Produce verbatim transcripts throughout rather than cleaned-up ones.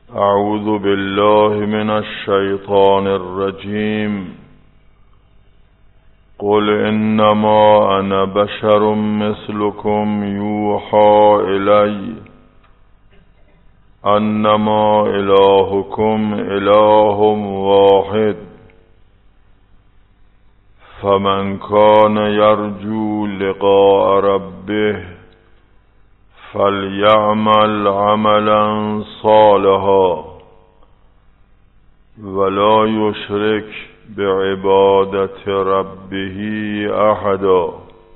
اعوذ بالله من الشیطان الرجیم. قل انما انا بشر مثلكم یوحى الی انما الهكم اله واحد فمن كان يرجو لقاء ربه فليعمل عملا صالحا ولا يشرك بعبادت ربه احدا.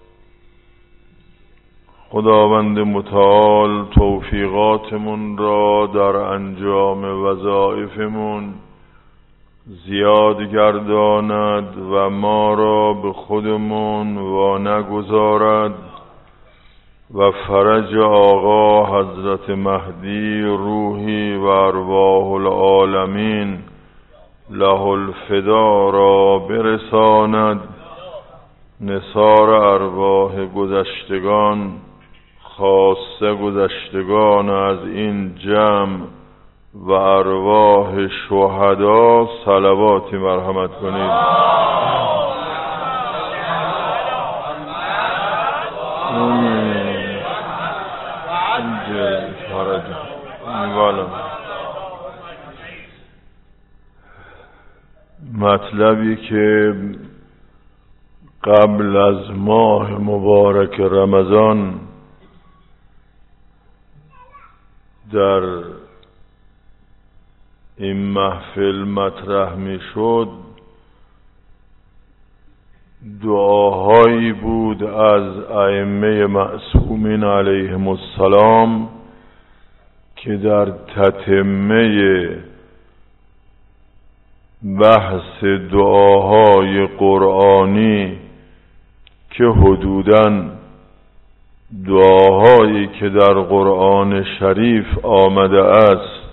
خداوند متعال توفیقاتمون را در انجام وظایفمون زیاد گرداند و ما را به خودمون وا نگذارد و فرج آقا حضرت مهدی روحی و ارواح العالمین له الفدا را برساند. نثار ارواح گذشتگان خاصه گذشتگان از این جمع و ارواح شهدا صلواتی مرحمت کنید. مطلبی که قبل از ماه مبارک رمضان در این محفل مطرح می شد دعاهایی بود از ائمه معصومین علیهم السلام که در تتمه بحث دعاهای قرآنی که حدوداً دعاهایی که در قرآن شریف آمده است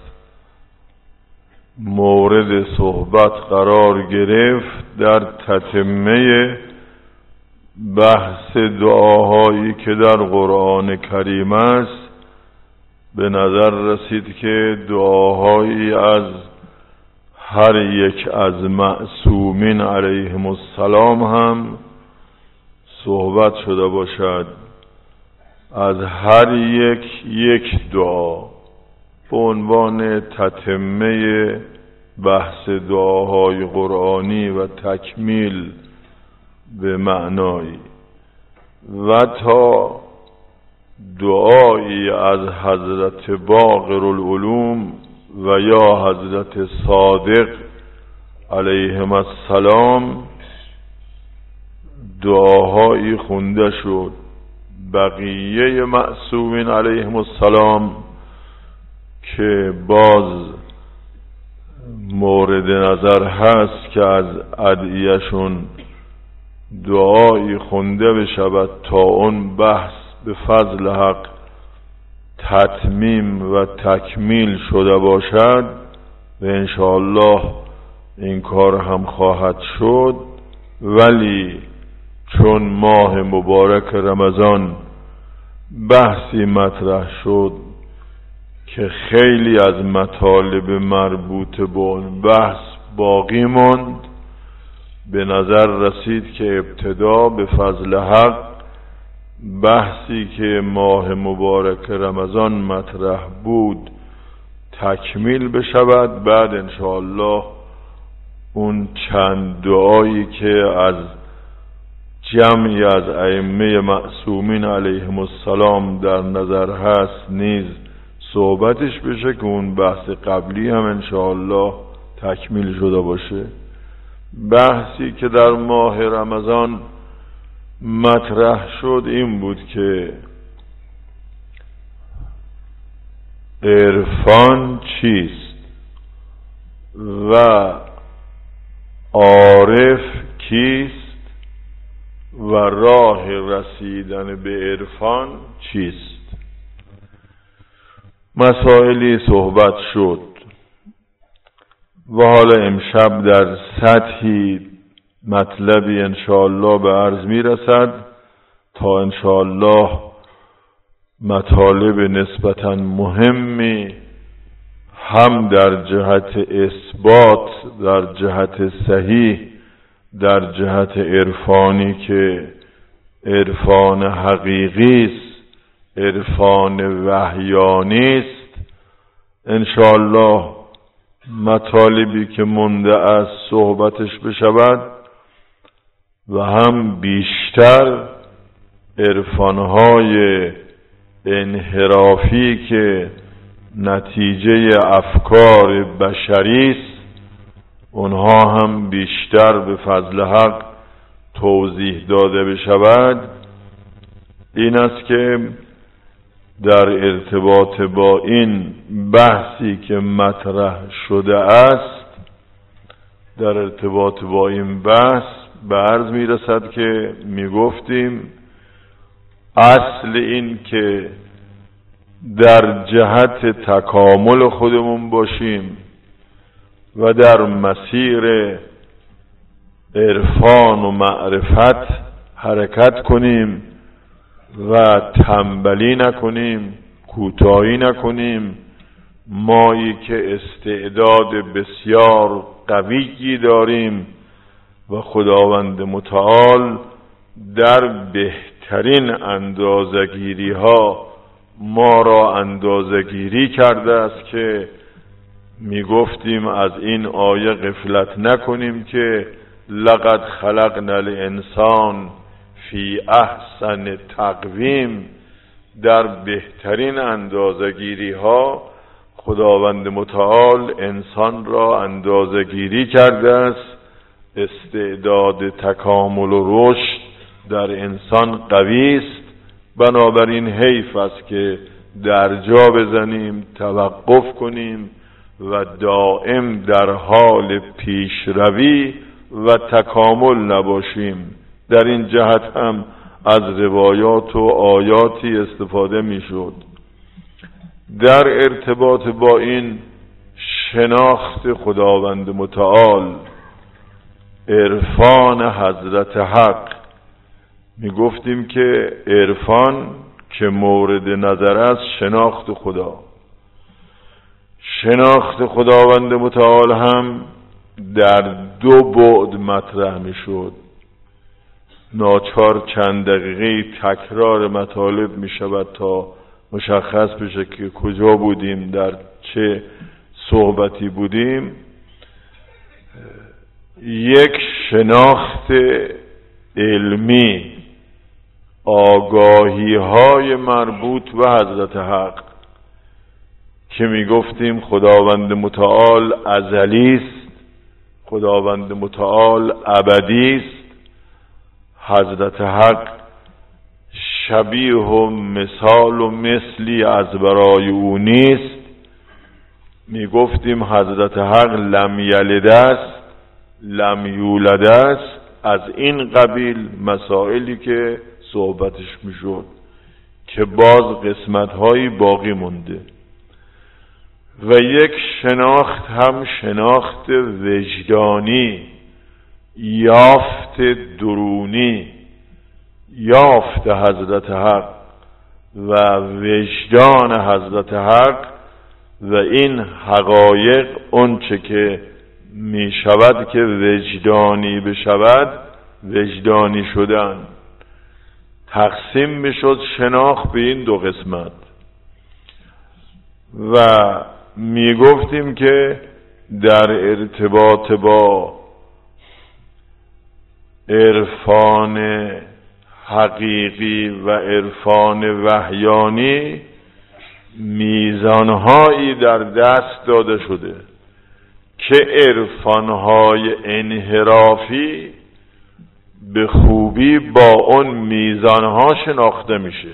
مورد صحبت قرار گرفت، در تتمه بحث دعاهایی که در قرآن کریم است به نظر رسید که دعاهایی از هر یک از معصومین علیهم السلام هم صحبت شده باشد. از هر یک یک دعا به عنوان تتمه بحث دعاهای قرآنی و تکمیل به معنایی و تا دعایی از حضرت باقر العلوم و یا حضرت صادق علیهم السلام دعاهایی خونده شد. بقیه معصومین علیهم السلام که باز مورد نظر هست که از ادعیه‌شون دعایی خونده بشود تا اون بحث به فضل حق تتمیم و تکمیل شده باشد و انشاءالله این کار هم خواهد شد. ولی چون ماه مبارک رمضان بحثی مطرح شد که خیلی از مطالب مربوط به اون بحث باقی ماند، به نظر رسید که ابتدا به فضل حق بحثی که ماه مبارک رمضان مطرح بود تکمیل بشود، بعد انشاءالله اون چند دعایی که از جمعی از ائمه معصومین علیهم السلام در نظر هست نیز صحبتش بشه که اون بحث قبلی هم انشاءالله تکمیل شده باشه. بحثی که در ماه رمضان مطرح شد این بود که عرفان چیست و عارف کیست و راه رسیدن به عرفان چیست. مسائلی صحبت شد و حالا امشب در سطحی مطلبی انشاءالله به عرض می رسد تا انشاءالله مطالب نسبتاً مهمی هم در جهت اثبات، در جهت صحیح، در جهت عرفانی که عرفان حقیقی است، عرفان وحیانی است. انشاءالله مطالبی که مونده از صحبتش بشود و هم بیشتر عرفانهای انحرافی که نتیجه افکار بشری است، اونها هم بیشتر به فضل حق توضیح داده بشود. این است که در ارتباط با این بحثی که مطرح شده است، در ارتباط با این بحث به عرض می رسد که می گفتیم اصل این که در جهت تکامل خودمون باشیم و در مسیر عرفان و معرفت حرکت کنیم و تنبلی نکنیم، کوتاهی نکنیم. مایی که استعداد بسیار قویی داریم و خداوند متعال در بهترین اندازه‌گیری ها ما را اندازه‌گیری کرده است که می گفتیم از این آیه غفلت نکنیم که لقد خلقنا الانسان فی احسن تقویم. در بهترین اندازه‌گیری ها خداوند متعال انسان را اندازه‌گیری کرده است. استعداد تکامل و رشد در انسان قوی است، بنابراین حیف است که در جا بزنیم، توقف کنیم و دائم در حال پیشروی و تکامل نباشیم. در این جهت هم از روایات و آیاتی استفاده می شد. در ارتباط با این شناخت خداوند متعال، عرفان حضرت حق، می گفتیم که عرفان که مورد نظر است شناخت خدا. شناخت خداوند متعال هم در دو بعد مطرح می شد. ناچار چند دقیقه تکرار مطالب می شود تا مشخص بشه که کجا بودیم، در چه صحبتی بودیم. یک شناخت علمی، آگاهی های مربوط به حضرت حق که می گفتیم خداوند متعال ازلی است، خداوند متعال ابدی است. حضرت حق شبیه و مثال و مثلی از برای او نیست. می گفتیم حضرت حق لم یلد است، لم یولد است. از این قبیل مسائلی که صحبتش می شد که باز قسمت هایی باقی مونده. و یک شناخت هم شناخت وجدانی، یافت درونی، یافت حضرت حق و وجدان حضرت حق و این حقایق اونچه که می شود که وجدانی بشود، وجدانی شدن. تقسیم می شد شناخت به این دو قسمت و می گفتیم که در ارتباط با عرفان حقیقی و عرفان وحیانی میزانهایی در دست داده شده که عرفانهای انحرافی به خوبی با اون میزانها شناخته میشه.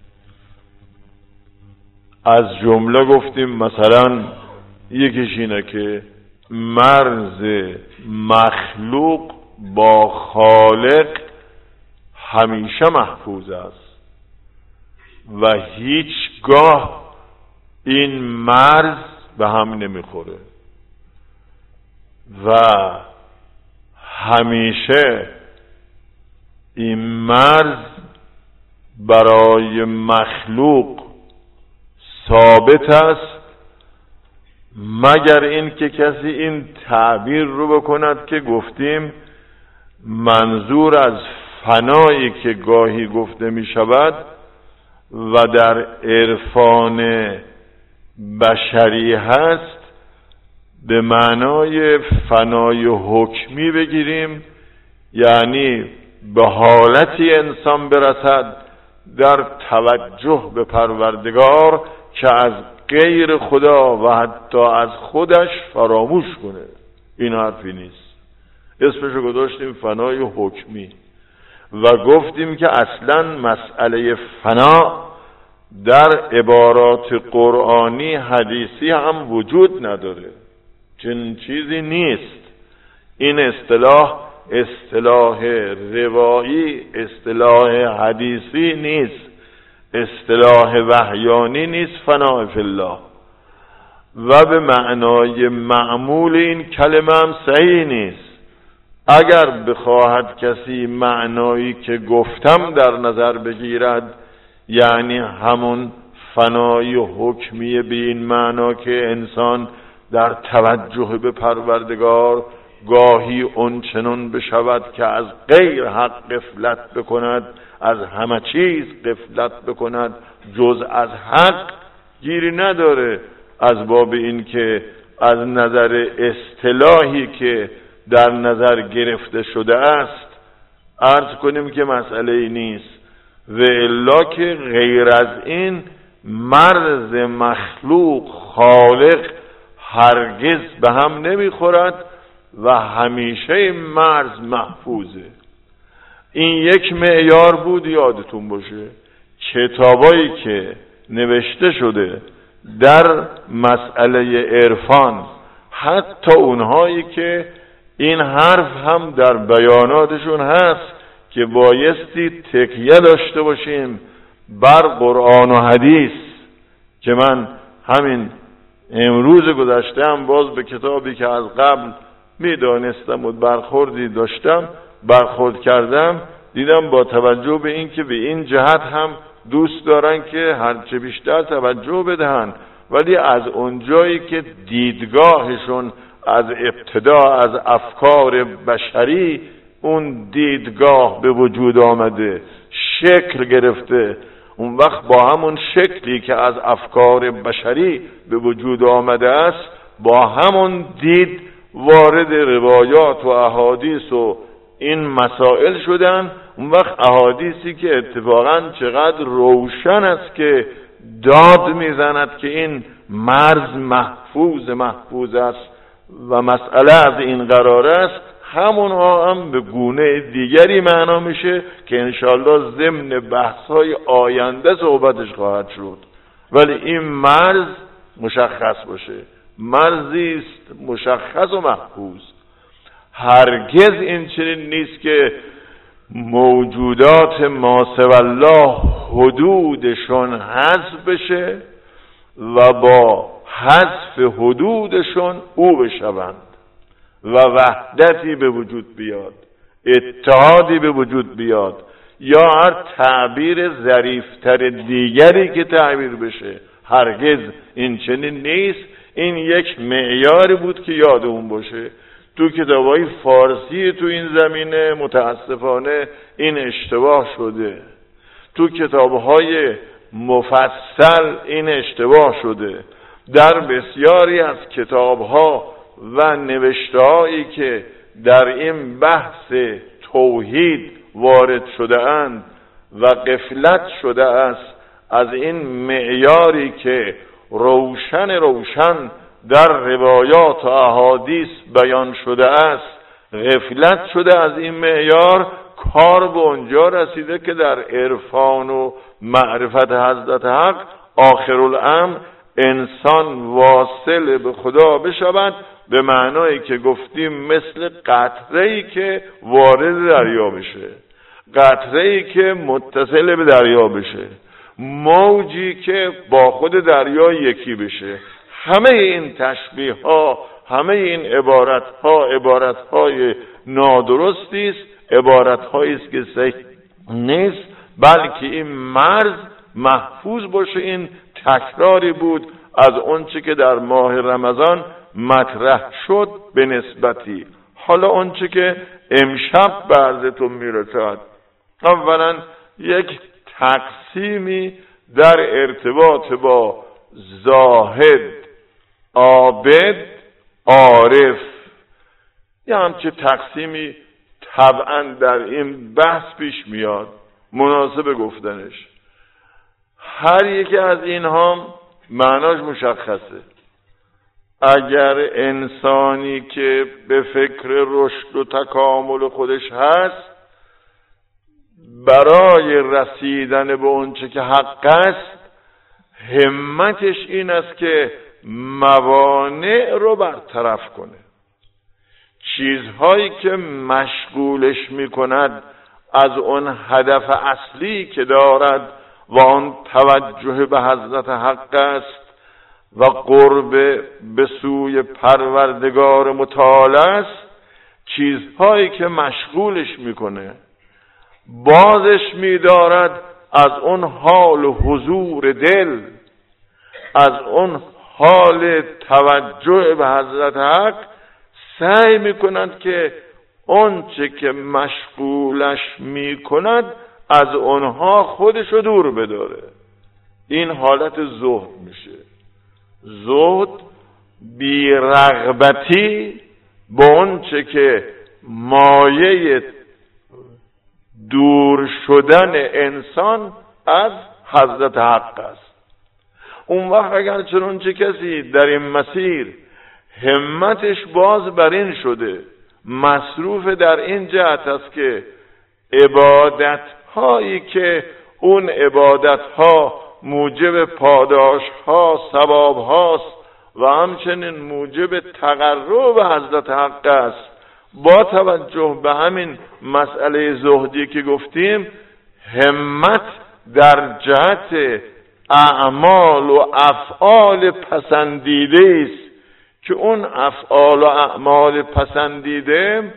از جمله گفتیم مثلا یکیش اینه که مرز مخلوق با خالق همیشه محفوظ است و هیچگاه این مرز به هم نمیخوره و همیشه این مرز برای مخلوق ثابت است مگر این که کسی این تعبیر رو بکند که گفتیم منظور از فنایی که گاهی گفته می شود و در عرفان بشری هست به معنای فنای حکمی بگیریم، یعنی به حالتی انسان برسد در توجه به پروردگار که از غیر خدا و حتی از خودش فراموش کنه. این حرفی نیست. اسمشو گذاشتیم فنای حکمی و گفتیم که اصلا مسئله فنا در عبارات قرآنی حدیثی هم وجود نداره. چنین چیزی نیست. این اصطلاح اصطلاح روایی، اصطلاح حدیثی نیست، اصطلاح وحیانی نیست. فنا فی الله و به معنای معمول این کلمه هم صحیح نیست. اگر بخواهد کسی معنایی که گفتم در نظر بگیرد، یعنی همون فنای حکمی به این معنا که انسان در توجه به پروردگار گاهی اونچنان بشود که از غیر حق غفلت بکند، از همه چیز غفلت بکند جز از حق، گیری نداره. از باب این که از نظر اصطلاحی که در نظر گرفته شده است عرض کنیم که مسئله ای نیست، و الا که غیر از این مرز مخلوق خالق هرگز به هم نمیخورد و همیشه این مرز محفوظه. این یک معیار بود، یادتون باشه. کتابایی که نوشته شده در مسئله عرفان، حتی اونهایی که این حرف هم در بیاناتشون هست که بایستی تکیه داشته باشیم بر قرآن و حدیث، که من همین امروز گذشته هم باز به کتابی که از قبل میدانستم و برخوردی داشتم برخورد کردم، دیدم با توجه به این که به این جهت هم دوست دارن که هرچه بیشتر توجه بدهن، ولی از اونجایی که دیدگاهشون از ابتدا از افکار بشری اون دیدگاه به وجود آمده، شکل گرفته، اون وقت با همون شکلی که از افکار بشری به وجود آمده است با همون دید وارد روایات و احادیث و این مسائل شدن. اون وقت احادیثی که اتفاقا چقدر روشن است که داد میزند که این مرز محفوظ محفوظ است و مسئله از این قرار است، همونها هم به گونه دیگری معنا میشه که انشالله ضمن بحث‌های آینده صحبتش خواهد شد. ولی این مرز مشخص باشه، مرزی است مشخص و محفوظ. هرگز این چنین نیست که موجودات ما سوی الله حدودشون حذف بشه و با حذف حدودشون او بشوند و وحدتی به وجود بیاد، اتحادی به وجود بیاد، یا هر تعبیر ظریفتر دیگری که تعبیر بشه. هرگز این چنین نیست. این یک معیاری بود که یادمون باشه. تو کتابای فارسی تو این زمینه متاسفانه این اشتباه شده، تو کتابهای مفصل این اشتباه شده. در بسیاری از کتابها و نوشته‌هایی که در این بحث توحید وارد شده اند و غفلت شده است از این معیاری که روشن روشن در روایات و احادیث بیان شده است، غفلت شده از این معیار. کار به اونجا رسیده که در عرفان و معرفت حضرت حق آخرالامر انسان واصل به خدا بشود، به معنایی که گفتیم مثل قطره‌ای که وارد دریا بشه، قطره‌ای که متصل به دریا بشه، موجی که با خود دریا یکی بشه. همه این تشبیه ها، همه این عبارت ها عبارت های نادرستی است، عبارت هایی است که صحیح نیست، بلکه این مرز محفوظ باشه. این تکراری بود از اون چه که در ماه رمضان مطرح شد به نسبتی. حالا اون چه که امشب به عرضتون میرسد، اولا یک تقسیمی در ارتباط با زاهد، عابد، عارف، یه همچه تقسیمی طبعا در این بحث پیش میاد، مناسب گفتنش. هر یکی از اینها معناش مشخصه. اگر انسانی که به فکر رشد و تکامل خودش هست، برای رسیدن به اونچه که حق است همتش این است که موانع رو برطرف کنه، چیزهایی که مشغولش میکند از اون هدف اصلی که دارد و آن توجه به حضرت حق است و قرب به سوی پروردگار متعال است، چیزهایی که مشغولش میکنه بازش میدارد از اون حال و حضور دل، از اون حال توجه به حضرت حق، سعی میکنند که اون چه که مشغولش میکند از اونها خودشو دور بداره. این حالت زهد میشه. زهد بی‌رغبتی به اون چه که مایه دور شدن انسان از حضرت حق است. اون وقت اگر چنانچه کسی در این مسیر همتش باز بر این شده، مصروف در این جهت است که عبادت هایی که اون عبادت ها موجب پاداش ها، ثواب هاست و همچنین موجب تقرب به حضرت حق است، با توجه به همین مسئله زهدی که گفتیم، همت در جهت اعمال و افعال پسندیده است که اون افعال و اعمال پسندیده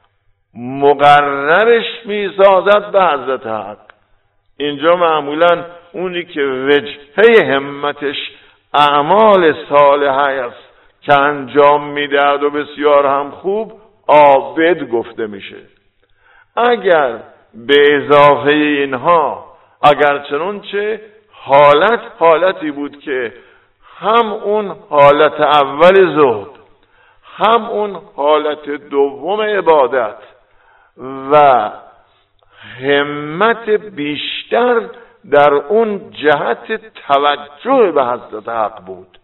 مقررش میسازد به حضرت حق. اینجا معمولا اونی که وجهه همتش اعمال صالحه است که انجام میدهد و بسیار هم خوب، عابد گفته میشه. اگر به اضافه اینها اگر چنانچه حالت حالتی بود که هم اون حالت اول زهد، هم اون حالت دوم عبادت و همت بیشتر در اون جهت توجه به حضرت حق بود،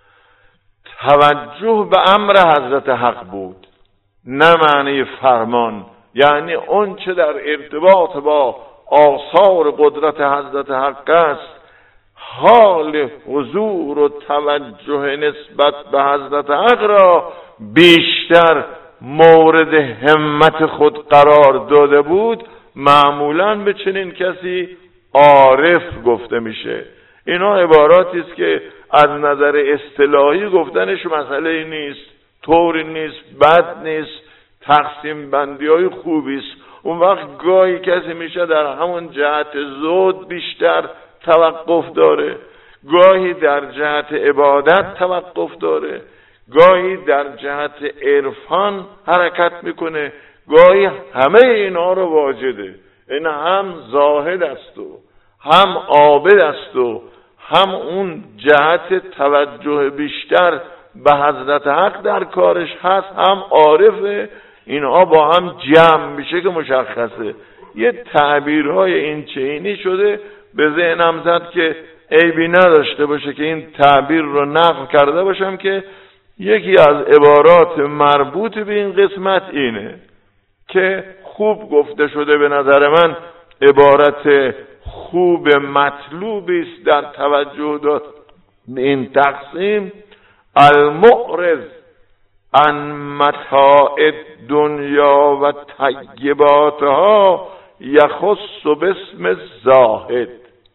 توجه به امر حضرت حق بود، نه معنی فرمان، یعنی اون چه در ارتباط با آثار قدرت حضرت حق است، حال حضور و توجه نسبت به حضرت حق را بیشتر مورد همت خود قرار داده بود، معمولاً به چنین کسی عارف گفته میشه. اینا عباراتی است که از نظر اصطلاحی گفتنش مسئله نیست، طوری نیست، بد نیست، تقسیم بندی های خوبی است. اون وقت گاهی کسی میشه در همون جهت زهد بیشتر توقف داره، گاهی در جهت عبادت توقف داره، گاهی در جهت عرفان حرکت میکنه، گاهی همه اینا رو واجده. این هم زاهد است و هم عابد است و هم اون جهت توجه بیشتر به حضرت حق در کارش هست، هم عارفه. اینها با هم جمع میشه که مشخصه. یه تعبیرهای این چینی شده، به ذهنم زد که عیبی نداشته باشه که این تعبیر رو نقل کرده باشم که یکی از عبارات مربوط به این قسمت اینه که خوب گفته شده. به نظر من عبارت خوب مطلوبی است در توجه داد به این تقسیم. المعرض عن متاع دنیا و طیباتها یخص باسم الزاهد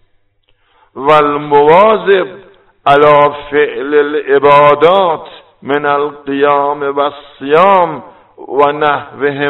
والمواظب على فعل العبادات من القيام والصيام و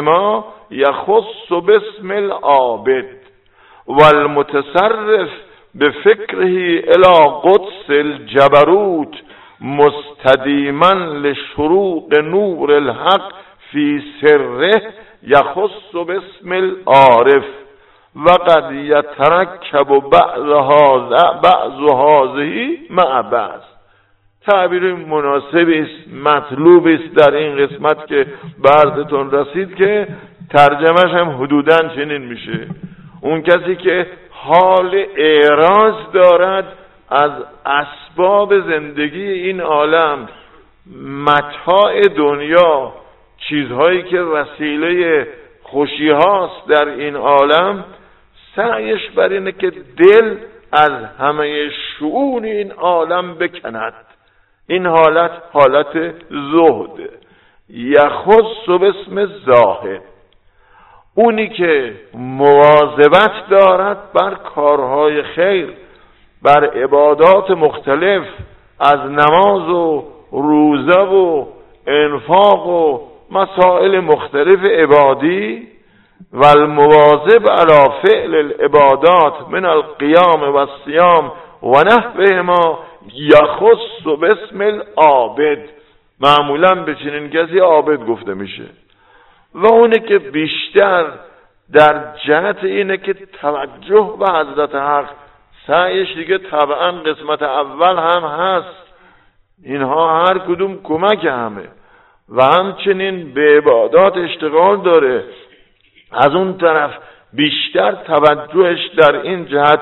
نحوهما یخص باسم العابد والمتصرف به فکره الی قدس الجبروت مستدیما لشروق نور الحق فی سره یخص باسم العارف و قد یترکب بعض هذه مع بعض. تعبیر مناسبی است، مطلوبی است در این قسمت که براتون رسید که ترجمهش هم حدوداً چنین میشه: اون کسی که حال اعراض دارد از اسباب زندگی این عالم، متاع دنیا، چیزهایی که وسیله خوشی هاست در این عالم، سعیش بر اینه که دل از همه شؤون این عالم بکند. این حالت حالت زهد. یخص باسم زاهد، اونی که مواظبت دارد بر کارهای خیر، بر عبادات مختلف، از نماز و روزه و انفاق و مسائل مختلف عبادی، و المواظب علی فعل العبادات من القیام و الصیام و نحوهما یخص باسم العابد. معمولا به چنین کسی عابد گفته میشه. و اونه که بیشتر در جهت اینه که توجه به حضرت حق، سعیش دیگه طبعا قسمت اول هم هست، اینها هر کدوم کمک همه، و همچنین به عبادات اشتغال داره. از اون طرف بیشتر توجهش در این جهت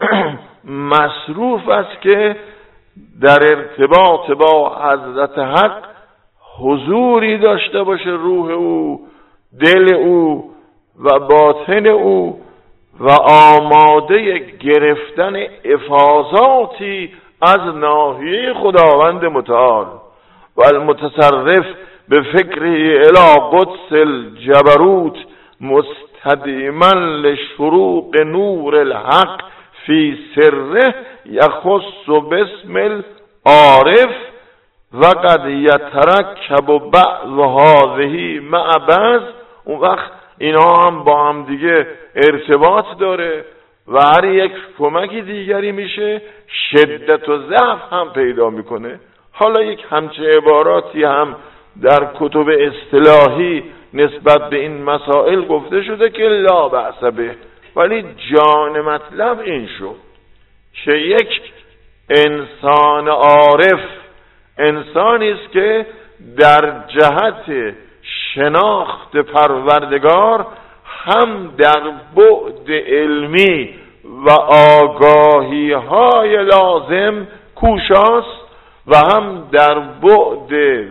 مصروف است که در ارتباط با حضرت حق حضوری داشته باشه روح او، دل او و باطن او، و آماده گرفتن افاضاتی از ناحیه خداوند متعال. و المتصرف به فکره الی قدس الجبروت مستدیما لشروق نور الحق فی سره یخص باسم العارف و قد یترکب بعض هذه مع بعض. اون وقت اینا هم با هم دیگه ارتباط داره و هر یک کمکی دیگری میشه، شدت و ضعف هم پیدا میکنه. حالا یک همچه عباراتی هم در کتب اصطلاحی نسبت به این مسائل گفته شده که لا بأس به، ولی جان مطلب این شد که یک انسان عارف انسانی است که در جهت شناخت پروردگار هم در بعد علمی و آگاهی های لازم کوشاست و هم در بعد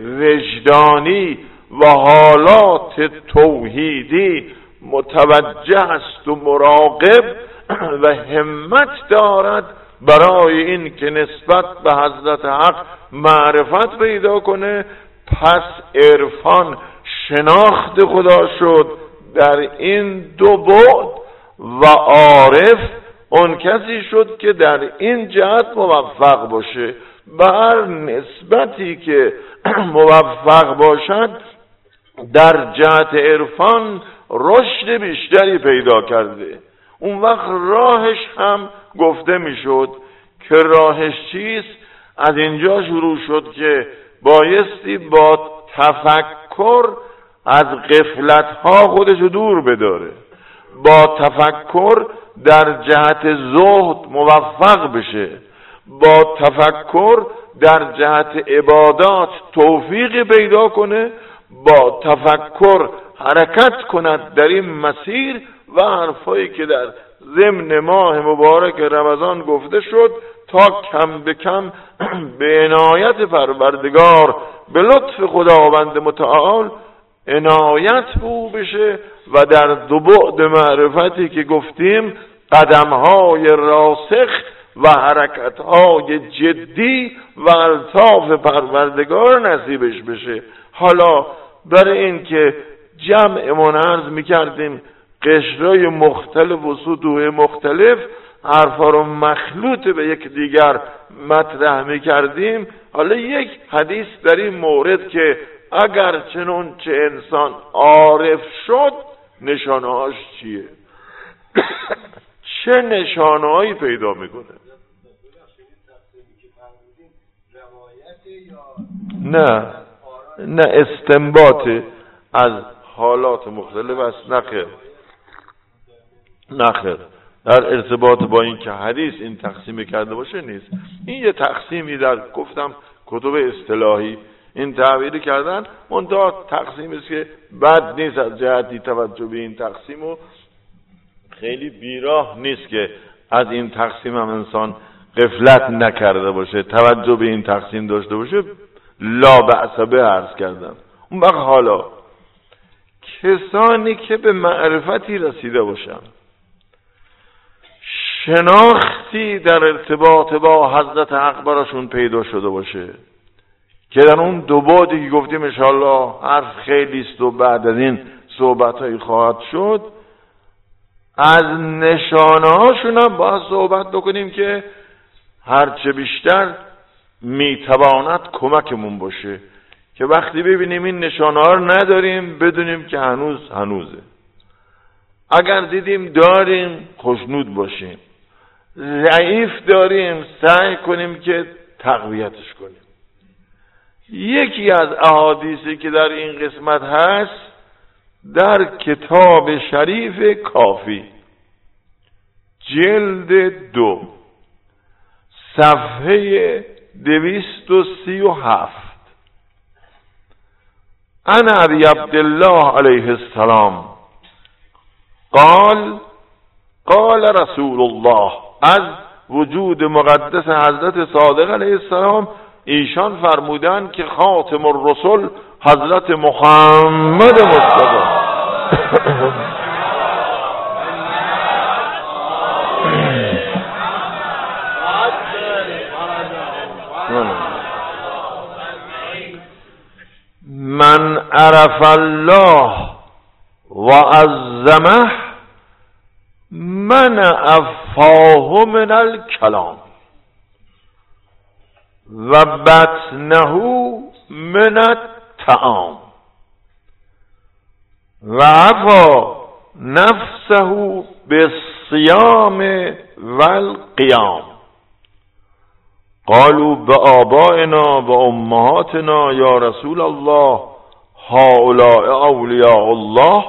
وجدانی و حالات توحیدی متوجه است و مراقب و همت دارد برای این که نسبت به حضرت حق معرفت پیدا کنه. پس عرفان شناخت خدا شد در این دو بعد و عارف اون کسی شد که در این جهت موفق باشه. بر نسبتی که موفق باشد در جهت عرفان رشد بیشتری پیدا کرده. اون وقت راهش هم گفته میشد که راهش چیست. از اینجا شروع شد که بایستی با تفکر از غفلت‌ها خودشو دور بداره، با تفکر در جهت زهد موفق بشه، با تفکر در جهت عبادات توفیق پیدا کنه، با تفکر حرکت کند در این مسیر و حرفایی که در ضمن ماه مبارک رمضان گفته شد تا کم به کم به عنایت پروردگار به لطف خداوند متعال عنایت او بشه و در دو بعد معرفتی که گفتیم قدمهای راسخ و حرکتهای جدی و الطاف پروردگار نصیبش بشه. حالا برای این که جمعمون عرض میکردیم قشرهای مختلف و سطوح مختلف حرفا رو مخلوط به یک دیگر مطرح میکردیم، حالا یک حدیث در این مورد که اگر چنون چه انسان عارف شد نشانهاش چیه؟ چه نشانه‌هایی پیدا میکنه. نه نه استنباط از حالات مختلف است. نخیر نخیر در ارتباط با این که حدیث این تقسیم کرده باشه نیست. این یه تقسیمی در گفتم کتب اصطلاحی این تعبیر کردن، منتها تقسیمی است که بد نیست از جهتی توجه به این تقسیم و خیلی بیراه نیست که از این تقسیم هم انسان غفلت نکرده باشه، توجه به این تقسیم داشته باشه. لا بأس به عرض کردم. اون وقت حالا کسانی که به معرفتی رسیده باشن، شناختی در ارتباط با حضرت حق براشون پیدا شده باشه که در اون دو بعدی که گفتیم انشاءالله حرف خیلی است و بعد از این صحبت‌هایی خواهد شد، از نشانه هاشون هم باید صحبت بکنیم که هرچه بیشتر میتواند کمکمون باشه که وقتی ببینیم این نشانه ها رو نداریم بدونیم که هنوز هنوزه. اگر دیدیم داریم خوشنود باشیم، ضعیف داریم سعی کنیم که تقویتش کنیم. یکی از احادیثی که در این قسمت هست در کتاب شریف کافی جلد دو صفحه دویست و سی و هفت عن ابی عبدالله علیه السلام قال قال رسول الله، از وجود مقدس حضرت صادق علیه السلام ایشان فرمودند که خاتم الرسل حضرت محمد مصطفی من عرف الله و عظمه من افاه من الکلام و بطنه من الطعام و عفا نفسه بالصیام والقیام. قالوا بآبائنا و امهاتنا یا رسول الله هؤلاء اولیاء الله.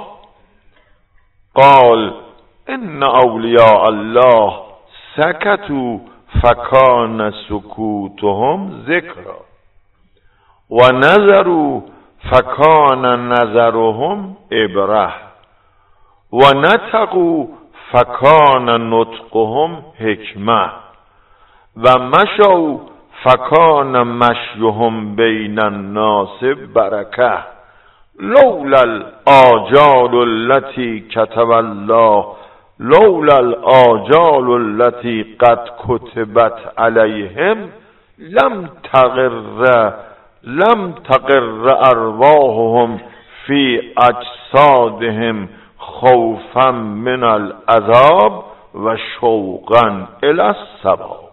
قال ان اولیاء الله سکتوا فکان سکوتهم ذکرا و نظروا فکان نظرهم عبره و نطقوا فکان نطقهم حکمه و مشوا فکان مشیهم بین الناس برکه لولا الآجال التي كتب الله لولا الآجال التي قد كتبت عليهم لم تغر لم تقر ارواحهم في اجسادهم خوفا من العذاب و شوقا الى الثواب.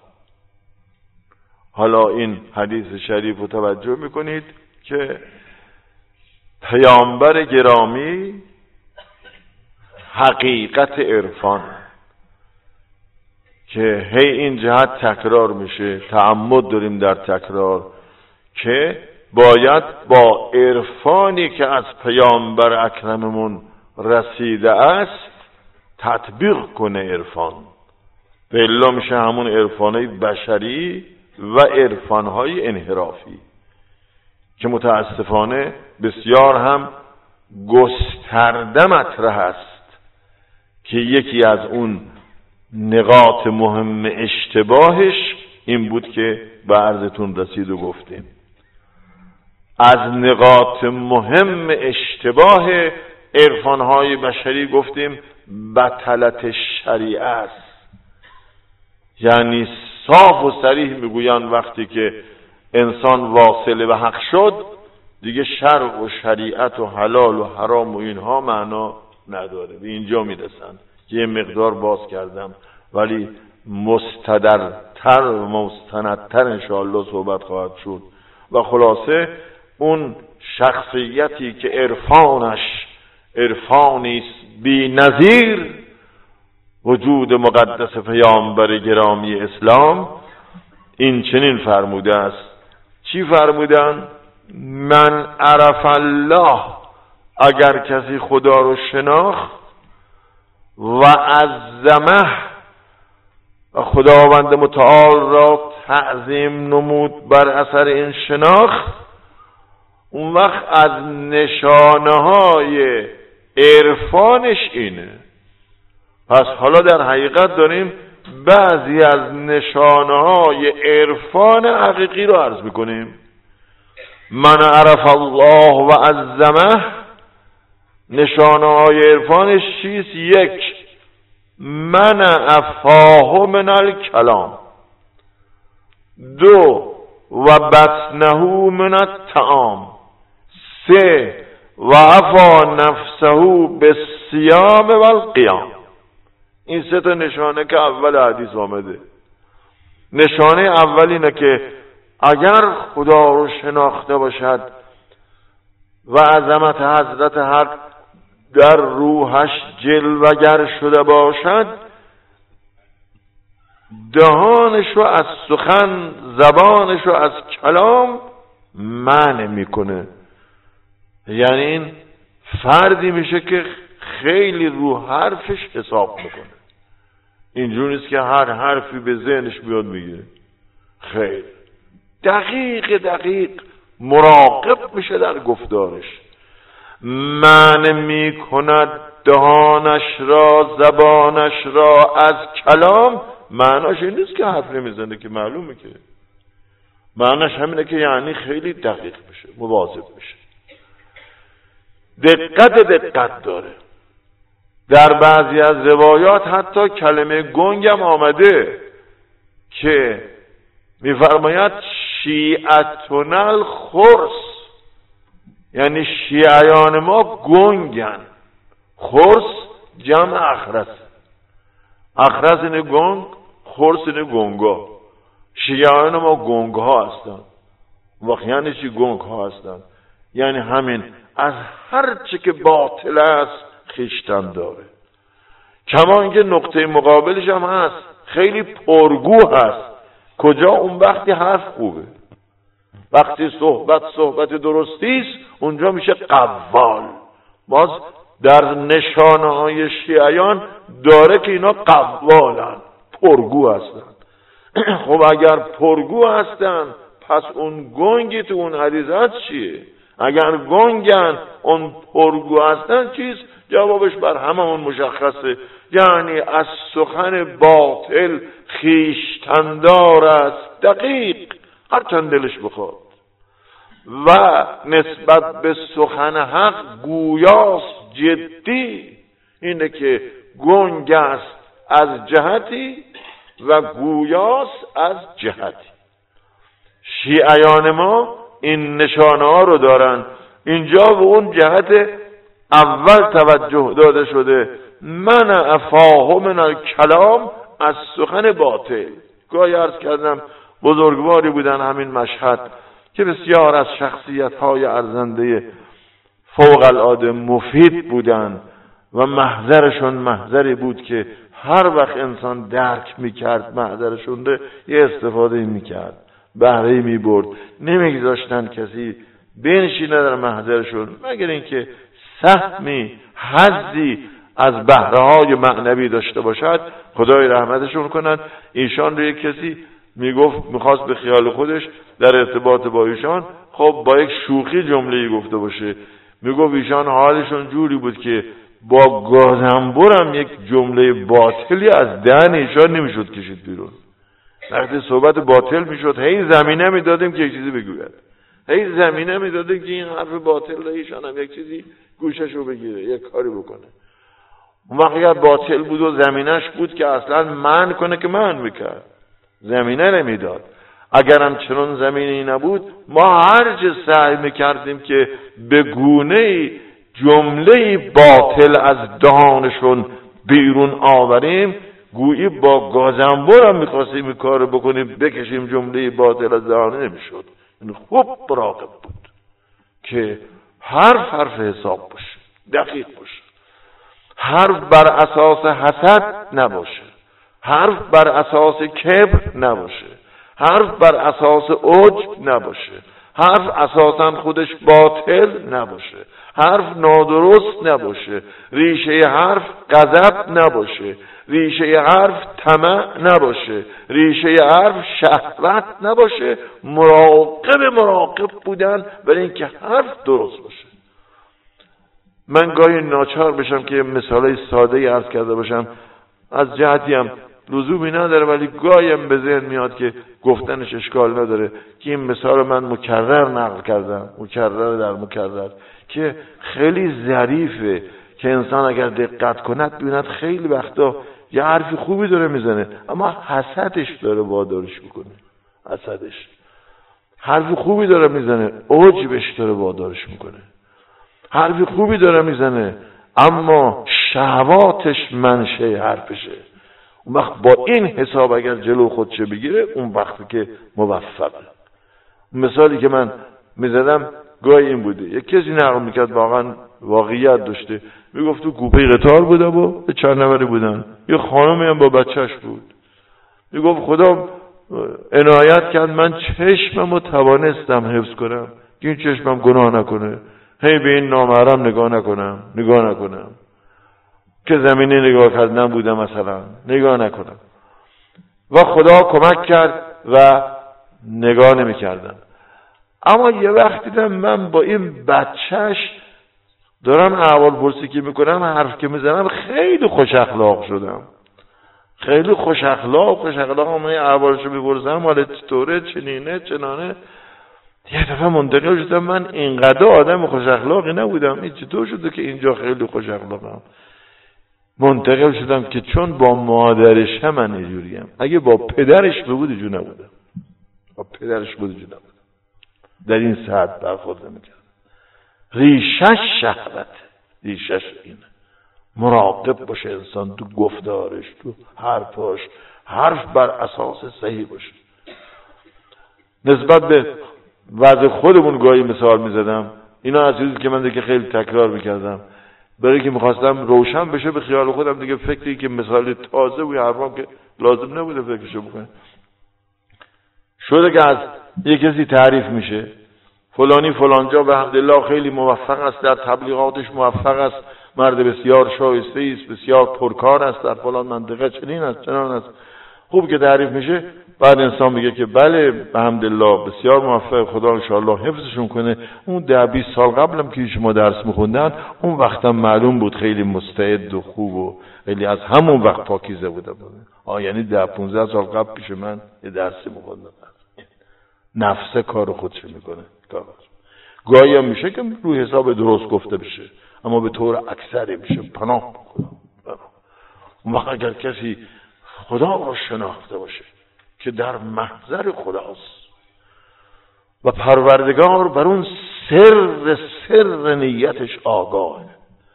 حالا این حدیث شریف رو توجه میکنید که پیامبر گرامی حقیقت عرفان که هی این جهت تکرار میشه، تعمد داریم در تکرار که باید با عرفانی که از پیامبر اکرممون رسیده است تطبیق کنه عرفان، به الا میشه همون عرفانهای بشری و عرفانهای انحرافی که متاسفانه بسیار هم گسترده مطرح است که یکی از اون نقاط مهم اشتباهش این بود که به عرضتون رسید و گفتیم. از نقاط مهم اشتباه عرفانهای بشری گفتیم بطلت شریعه است، یعنی صاف و صریح میگویند وقتی که انسان واصل به حق شد دیگه شرع و شریعت و حلال و حرام و اینها معنا نداره. به اینجا میرسند که یه مقدار باز کردم ولی مستدرتر و مستندتر انشاءالله صحبت خواهد شد. و خلاصه اون شخصیتی که عرفانش عرفانی است بی نظیر وجود مقدس پیامبر گرامی اسلام این چنین فرموده است. چی فرمودن؟ من عرف الله، اگر کسی خدا رو شناخت و عظمه و خداوند متعال را تعظیم نمود بر اثر این شناخت، اون وقت از نشانه های عرفانش اینه. پس حالا در حقیقت داریم بعضی از نشانه های عرفان حقیقی رو عرض میکنیم. من عرف الله و عظمه، نشانه های عرفانش چیست؟ یک، من افاه من الکلام. دو، و بطنه من الطعام. سه، و عفا نفسه بالصیام و القیام. این سه تا نشانه که اول حدیث آمده. نشانه اول اینه که اگر خدا رو شناخته باشد و عظمت حضرت حق در روحش جلوگر شده باشد، دهانش رو از سخن، زبانش رو از کلام منع میکنه. یعنی این فردی میشه که خیلی رو حرفش حساب میکنه. اینجور نیست که هر حرفی به ذهنش بیاد میگه. خیلی دقیق دقیق مراقب میشه در گفتارش. منع میکند دهانش را، زبانش را از کلام. معناش این نیست که حرف نمیزنه، که معلومه که معناش همینه که یعنی خیلی دقیق بشه، مواظب بشه، دقت دقت داره. در بعضی از روایات حتی کلمه گنگ هم آمده که میفرماید شیعتون الخرس، یعنی شیعیان ما گنگن. خرس جمع اخرس، اخرس اینه گنگ، خرس اینه گنگا. شیعیان ما گنگ ها هستن. وقت یعنی چی گنگ ها هستن؟ یعنی همین از هر چه که باطل است خیشتن داره. کما اینکه نقطه مقابلش هم هست، خیلی پرگو هست. کجا؟ اون وقتی حرف خوبه، وقتی صحبت صحبت درستیست اونجا میشه قوال. باز در نشانه های شیعیان داره که اینا قوالن، پرگو هستن. خب اگر پرگو هستن پس اون گنگی تو اون حدیث هست چیه؟ اگر گنگن اون پرگو هستن چیست؟ جوابش بر همه اون مشخصه، یعنی از سخن باطل خیشتندار است، دقیق، هر چند دلش بخواد، و نسبت به سخن حق گویاست، جدی. اینه که گنگ است از جهتی و گویاست از جهتی. شیعیان ما این نشانه ها رو دارن. اینجا به اون جهت اول توجه داده شده، من افاه من الکلام، از سخن باطل. گاهی عرض کردم بزرگواری بودن همین مشهد که بسیار از شخصیت های ارزنده فوق العاده مفید بودن و محضرشون محضری بود که هر وقت انسان درک میکرد محضرشون رو یه استفاده میکرد، بهره میبرد. نمیگذاشتن کسی بنشینه در محضرشون مگر اینکه سهمی، حظی از بهره های معنوی داشته باشد. خدای رحمتشون کند. ایشان رو یک کسی میگفت، میخواست به خیال خودش در ارتباط با ایشان خب با یک شوخی جمله‌ای گفته باشه. میگفت ایشان حالشون جوری بود که با گازنبرم یک جمله باطلی از دهن ایشان نمیشد کشید بیرون. وقتی صحبت باطل میشد هی زمینه میدادیم که یک چیزی بگوید، هی زمینه میدادیم که این حرف باطل ایشان هم یک چیزی گوششو بگیره، یک کاری بکنه. اون وقت اگر باطل بود و زمینش بود که اصلا من کنه که من میکرد، زمینه نمیداد. اگرم چنان زمینی نبود ما هر چه سعی میکردیم که به گونه‌ای جمله باطل از دهانشون بیرون آوریم، گویی با گازنبر هم میخواستیم این کار بکنیم بکشیم جمله باطل از دهانه، نمیشد. این خوب مراقب بود که حرف حرف حساب باشه، دقیق باشه. حرف بر اساس حسد نباشه، حرف بر اساس کبر نباشه، حرف بر اساس عجب نباشه، حرف اساسا خودش باطل نباشه، حرف نادرست نباشه، ریشه حرف غضب نباشه، ریشه حرف طمع نباشه، ریشه حرف شهوت نباشه، مراقب مراقب بودن برای اینکه حرف درست باشه. من گاهی ناچار بشم که مثالای ساده عرض کرده باشم، از جهتی هم لزومی نداره ولی گاهی هم به ذهن میاد که گفتنش اشکال نداره که این مثال من مکرر نقل کردم، مکرر در مکرر، که خیلی ظریفه که انسان اگر دقت کند ببیند خیلی وقتا یه حرفی خوبی داره میزنه اما حسدش داره وادارش میکنه، حسدش حرفی خوبی داره میزنه عجبش داره وادارش میکنه، حرفی خوبی داره میزنه اما شهواتش منشه حرفشه. اون وقت با این حساب اگر جلو خودشه بگیره اون وقتی که موفقه. مثالی که من میزدم گاهی این بوده، یک کسی نقل میکرد واقعا واقعیت داشته، میگفت تو کوپه قطار بودم و به چند نفری بودن، یه خانمی هم با بچهش بود، میگفت خدا عنایت کرد من چشممو توانستم حفظ کنم که این چشمم گناه نکنه، هی به این نامحرم نگاه نکنم نگاه نکنم که زمینه نگاه کردن بودم مثلا نگاه نکنم، و خدا کمک کرد و نگاه نمی کردم. اما یه وقت دیدم من با این بچهش دارم احوال پرسی که میکنم، حرف که میزنم خیلی خوش اخلاق شدم، خیلی خوش اخلاق خوش اخلاق من احوالشو میپرسم حالا چطوره چنینه چنانه. یه دفعه منتقل شدم من اینقدر آدم خوش اخلاقی نبودم، این چطور شده که اینجا خیلی خوش اخلاقم؟ منتقل شدم که چون با مادرش هم من اینجوریم، اگه با پدرش بود اینجور نبودم، با پدرش بود اینجور نبودم، در این ساعت برخورد نمی‌کردم. ریشش شهوت، ریشش اینه. مراقب باشه انسان تو گفتارش، تو حرفاش، حرف بر اساس صحیح باشه. نسبت به وضع خودمون گاهی مثال میزدم، اینا از چیزی که من دیگه خیلی تکرار میکردم برای که میخواستم روشن بشه به خیال خودم دیگه، فکری که مثال تازه و حرفام که لازم نبوده فکرشو بکنم. شده که از یک کسی تعریف میشه فلانی فلانجا به حمدالله خیلی موفق است، در تبلیغاتش موفق است، مرد بسیار شایسته است، بسیار پرکار است، در فلان منطقه چنین است چنان است. خوب که تعریف میشه بعد انسان میگه که بله به حمدالله بسیار موفق، خدا انشاءالله حفظشون کنه. اون ده بیست سال قبلم که شما درس میخوندن اون وقتم معلوم بود خیلی مستعد و خوب و خیلی از همون وقت پاکیزه بودم. آه یعنی ده پونزده سال قبل پیش من یه درسی میخوندم. نفسه کار خودش میکنه. گاهی هم میشه که روی حساب درست گفته بشه اما به طور اکثری میشه پناه خدا. اون وقت اگر کسی خدا را شناخته باشه که در محضر خداست و پروردگار بر اون سر سر نیتش آگاهه،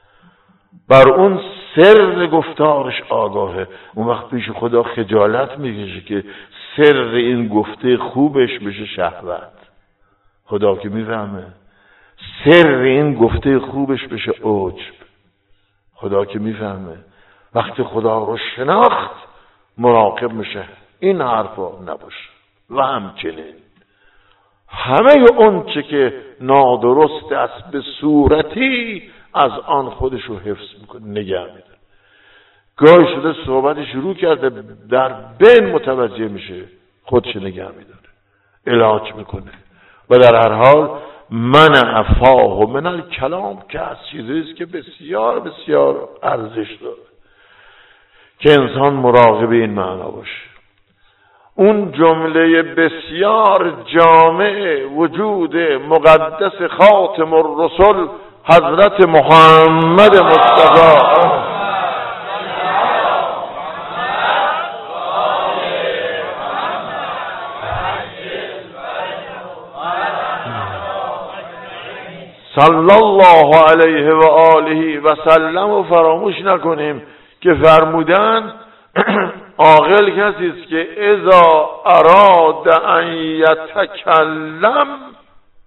بر اون سر گفتارش آگاهه، اون وقت پیش خدا خجالت میکشه که سر این گفته خوبش بشه شهوت. خدا که میفهمه سر این گفته خوبش بشه عجب. خدا که میفهمه وقتی خدا رو شناخت مراقب میشه این حرفا نباشه. و همچنین همه اون چه که نادرست است به صورتی از آن خودش رو حفظ میکنه، نگه میداره. گاهی شده صحبت شروع کرده در بین متوجه میشه خودش نگه میداره، علاج میکنه. و در هر حال من افاه و من الکلام که از چیزیست که بسیار بسیار ارزش داره که انسان مراقب این معنا باشه. اون جمله بسیار جامع وجود مقدس خاتم الرسل حضرت محمد مصطفی صلی الله علیه و آله و سلم و فراموش نکنیم که فرمودن عاقل کسی است که اذا اراد ان یتکلم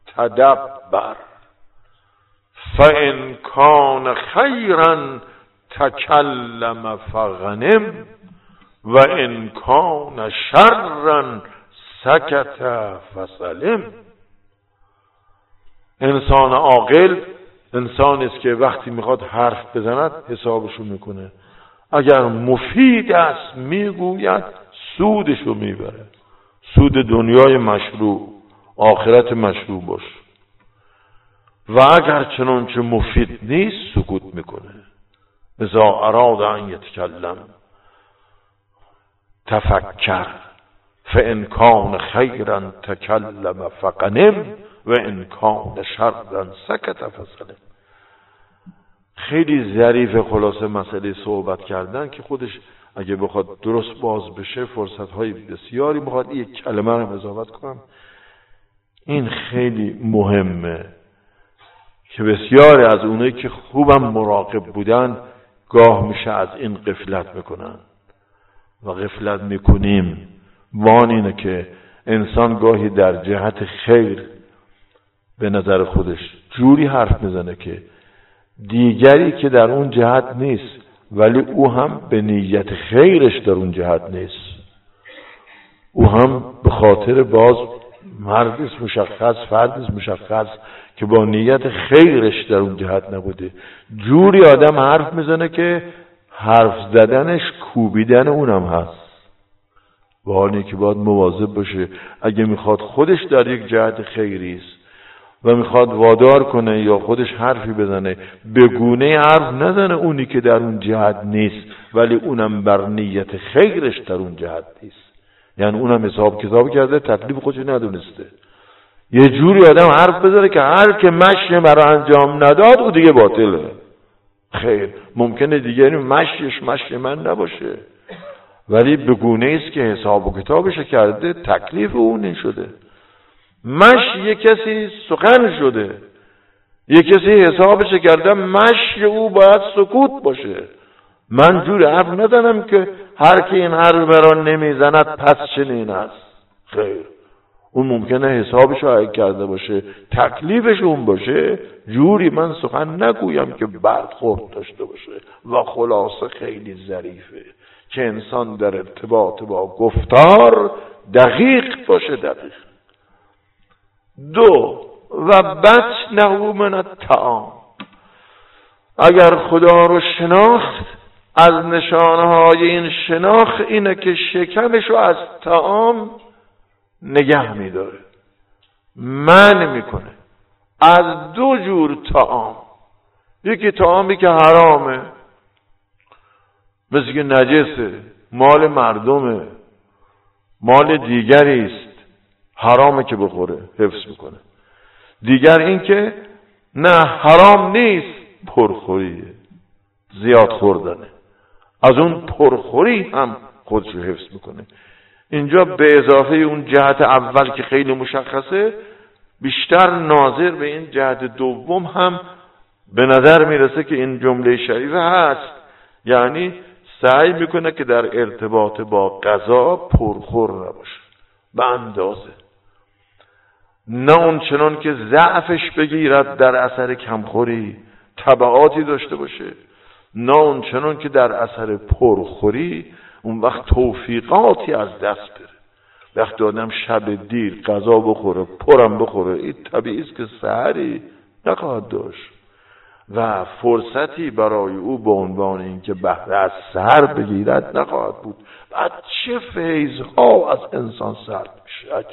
تدبر فان کان خیرا تکلم فغنم و ان کان شرا سکت فسلم. انسان عاقل انسانی است که وقتی میخواد حرف بزند حسابشو میکنه، اگر مفید است میگوید، سودشو میبره، سود دنیای مشروع، آخرت مشروع باش، و اگر چنانچه مفید نیست سکوت میکنه. اذا اراد ان یتکلم تفکر فان کان خیرا تکلم فغنم و ان کان شرا سکت فسلم. خیلی ظریف خلاصه مسئله صحبت کردن که خودش اگه بخواد درست باز بشه فرصت‌های بسیاری بخواد. یک کلمه رو اضافه کنم، این خیلی مهمه که بسیاری از اونایی که خوبم مراقب بودن گاه میشه از این غفلت میکنن و غفلت میکنیم. وان اینه که انسان گاهی در جهت خیر به نظر خودش جوری حرف میزنه که دیگری که در اون جهت نیست ولی او هم به نیت خیرش در اون جهت نیست، او هم به خاطر باز مردیست مشخص، فردیست مشخص که با نیت خیرش در اون جهت نبوده، جوری آدم حرف میزنه که حرف زدنش کوبیدن اونم هست. و حالی که باید مواظب باشه اگه میخواد خودش در یک جهت خیری است و میخواد وادار کنه یا خودش حرفی بزنه، به گونه حرف نزنه اونی که در اون جهت نیست ولی اونم بر نیت خیرش در اون جهت نیست، یعنی اونم حساب کتاب کرده تکلیف خودش ندونسته. یه جوری آدم حرف بزنه که هر که مشی مرا انجام نداد او دیگه باطله. خیر، ممکنه دیگری مشیش مشی من نباشه ولی به گونه است که حساب و کتابش کرده تکلیف اون نشده. مشی یه کسی سخن شده، یه کسی حسابش کرده مشی او باید سکوت باشه. من جوری حرف ندارم که هر کی این حرف مرا نمیزند پس چنین است. خیر، اون ممکنه حسابش رو کرده باشه تکلیفش اون باشه، جوری من سخن نگویم که برخورد داشته باشه. و خلاصه خیلی ظریفه که انسان در ارتباط با گفتار دقیق باشه. دقیق. دو، و بطنه من الطعام. اگر خدا رو شناخت، از نشانهای این شناخت اینه که شکمش رو از طعام نگه میداره، منع میکنه از دو جور طعام. یکی طعامی که حرامه، مثل که نجسه، مال مردمه، مال دیگری است، حرامه که بخوره، حفظ میکنه. دیگر این که نه حرام نیست، پرخوریه، زیاد خوردنه، از اون پرخوری هم خودشو حفظ میکنه. اینجا به اضافه اون جهت اول که خیلی مشخصه، بیشتر ناظر به این جهت دوم هم به نظر میرسه که این جمله شریفه هست، یعنی سعی میکنه که در ارتباط با غذا پرخور نباشه به اندازه، نه اون چنان که ضعفش بگیرد در اثر کمخوری تبعاتی داشته باشه، نه اون چنان که در اثر پرخوری اون وقت توفیقاتی از دست بره. وقتی آدم شب دیر غذا بخوره، پرم بخوره، این طبیعی است که سحری نخواهد داشت و فرصتی برای او به عنوان اینکه بهره از سحر بگیرد نخواهد بود. بعد چه فیض‌ها از انسان سرد میشه.